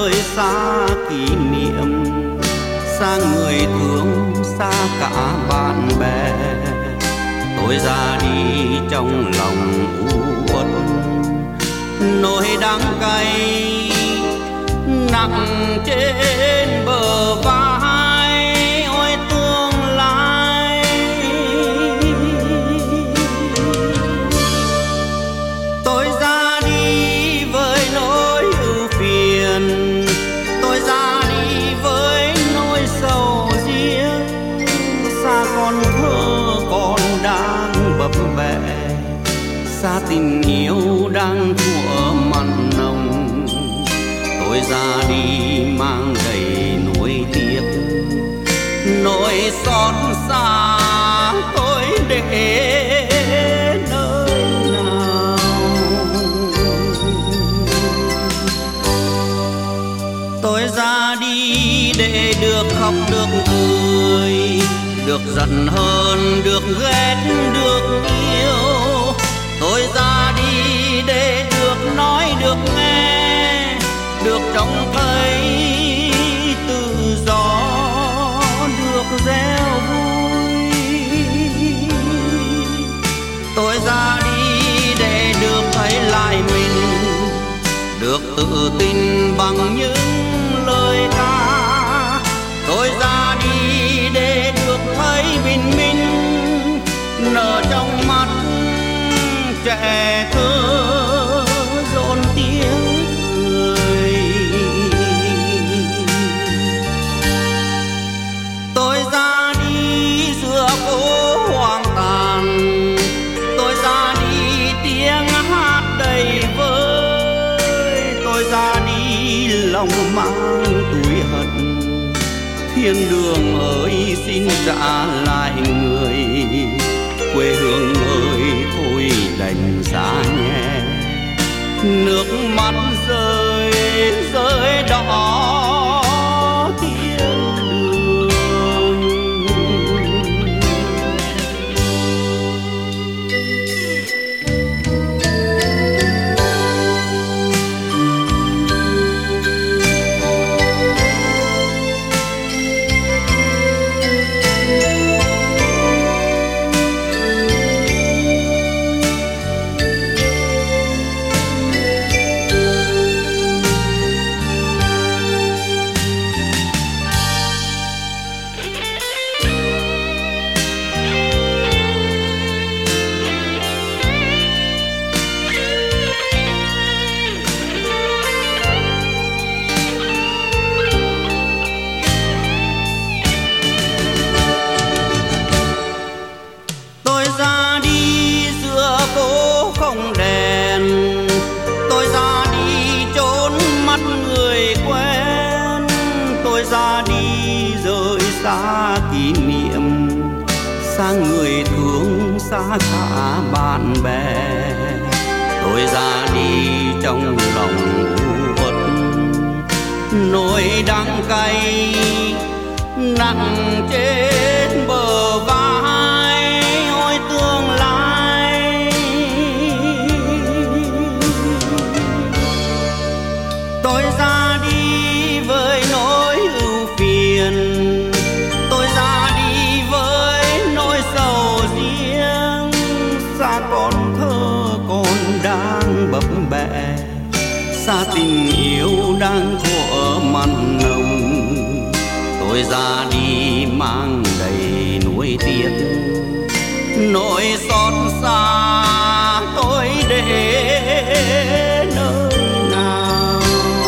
rời xa kỷ niệm, xa người thương, xa cả bạn bè. Tôi ra đi trong lòng u uất, nỗi đắng cay nặng trên bờ vai. Ôi tương lai, tôi ra đi với nỗi ưu phiền, tôi ra đi với nỗi sầu riêng. Xa con thơ còn đang bập bẹ, xa tình yêu đang thuở mặn nồng. Tôi ra đi mang đầy nỗi tiếc, nỗi xót xa tôi để nơi nào. Tôi ra đi để được khóc được cười, được giận hơn, được ghét, được yêu. Tôi ra đi để được nói, được nghe, được trông thấy tự do, được reo vui. Tôi ra đi để được thấy lại mình, được tự tin bằng những lời ca. Tôi ra đi để được thấy bình minh nở trong mắt trẻ thơ rộn tiếng cười. Tôi ra đi giữa phố hoang tàn, tôi ra đi tiếng hát đầy vơi. Tôi ra đi lòng mang tủi hận, thiên đường ơi xin trả lại người. Quê hương ơi thôi đành xa nhé, nước mắt rơi rơi đỏ thiên đường. Không đèn, tôi ra đi trốn mắt người quen. Tôi ra đi rời xa kỷ niệm, xa người thương, xa cả bạn bè. Tôi ra đi trong lòng u uất, nỗi đắng cay nặng trên bờ vai. Ôi tương lai, tôi ra đi với nỗi ưu phiền, tôi ra đi với nỗi sầu riêng. Xa con thơ còn đang bập bẹ, xa tình yêu đang thuở mặn nồng. Tôi ra đi mang đầy nuối tiếc, nỗi xót xa tôi để nơi nào.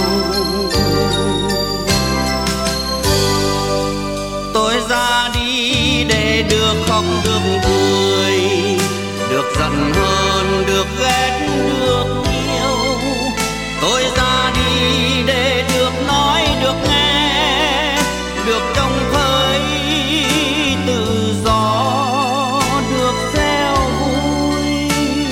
Tôi ra đi để được khóc được cười, được giận hơn, được ghét, được yêu. Tôi ra đi để được nói, được nghe, được trông thấy tự do, được reo vui.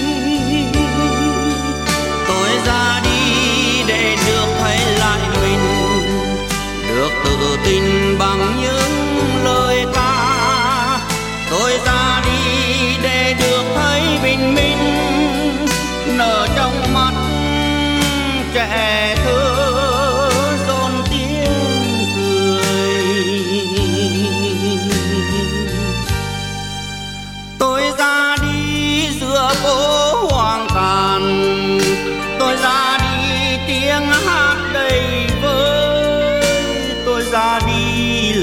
Tôi ra đi để được thấy lại mình, được tự tin bằng những lời ca. Tôi ra đi để được thấy bình minh nở trong mắt trẻ thơ rộn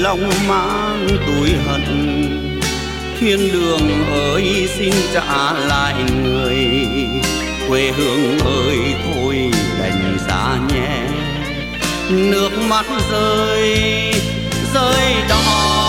lòng mang tủi hận. Thiên đường ơi xin trả lại người, quê hương ơi thôi đành xa nhé. Nước mắt rơi rơi đỏ